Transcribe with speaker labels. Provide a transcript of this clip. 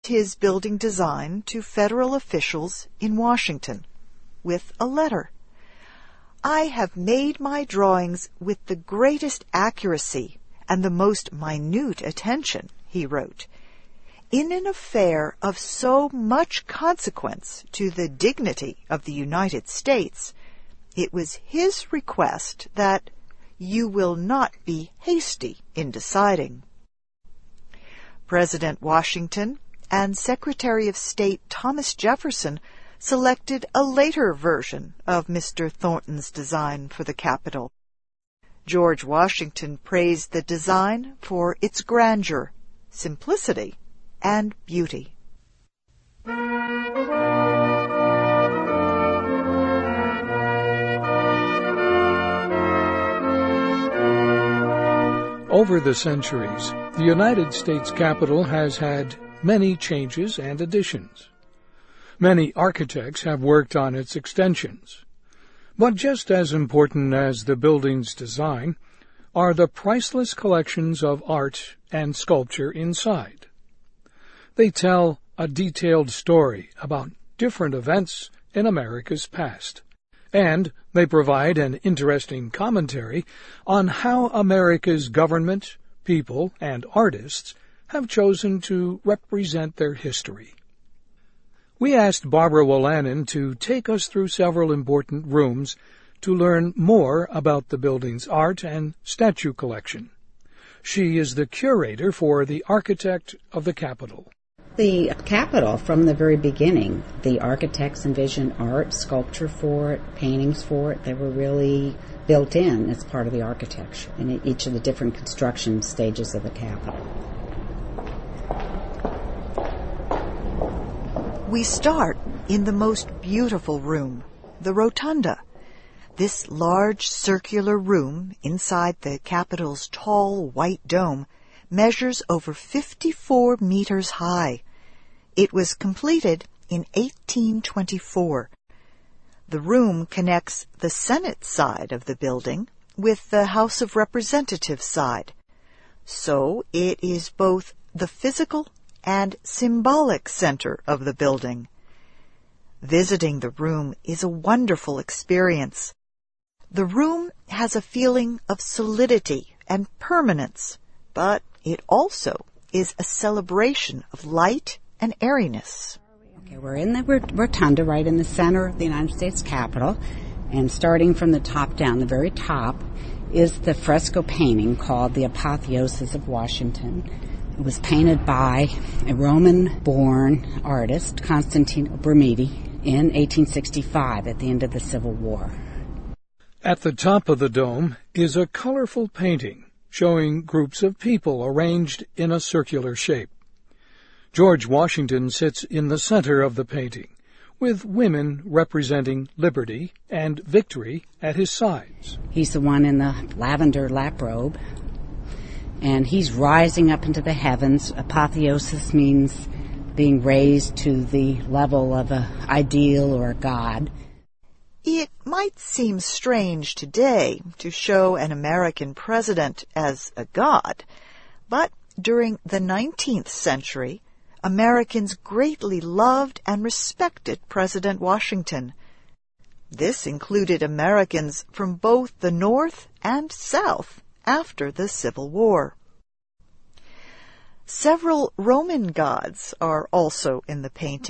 Speaker 1: his building design to federal officials in Washington with a letter. "I have made my drawings with the greatest accuracy and the most minute attention," he wrote, "in an affair of so much consequence to the dignity of the United States. It was his request that you will not be hasty in deciding." President Washington and Secretary of State Thomas Jefferson selected a later version of Mr. Thornton's design for the Capitol. George Washington praised the design for its grandeur, simplicity, and beauty.
Speaker 2: Over the centuries, the United States Capitol has had many changes and additions. Many architects have worked on its extensions. But just as important as the building's design are the priceless collections of art and sculpture inside. They tell a detailed story about different events in America's past, and they provide an interesting commentary on how America's government, people, and artists have chosen to represent their history. We asked Barbara Wolanin to take us through several important rooms to learn more about the building's art and statue collection. She is the curator for the Architect of the Capitol.
Speaker 3: The Capitol, from the very beginning, the architects envisioned art, sculpture for it, paintings for it. They were really built in as part of the architecture in each of the different construction stages of the Capitol.
Speaker 1: We start in the most beautiful room, the Rotunda. This large circular room inside the Capitol's tall white dome measures over 54 meters high. It was completed in 1824. The room connects the Senate side of the building with the House of Representatives side. So it is both the physical and symbolic center of the building. Visiting the room is a wonderful experience. The room has a feeling of solidity and permanence, but it also is a celebration of light and airiness.
Speaker 3: Okay, we're in the rotunda right in the center of the United States Capitol, and starting from the top down, the very top, is the fresco painting called The Apotheosis of Washington. It was painted by a Roman-born artist, Constantino Brumidi, in 1865 at the end of the Civil War.
Speaker 2: At the top of the dome is a colorful painting showing groups of people arranged in a circular shape. George Washington sits in the center of the painting, with women representing liberty and victory at his sides.
Speaker 3: He's the one in the lavender lap robe, and he's rising up into the heavens. Apotheosis means being raised to the level of an ideal or a god.
Speaker 1: It might seem strange today to show an American president as a god, but during the 19th century, Americans greatly loved and respected President Washington. This included Americans from both the North and South after the Civil War. Several Roman gods are also in the painting.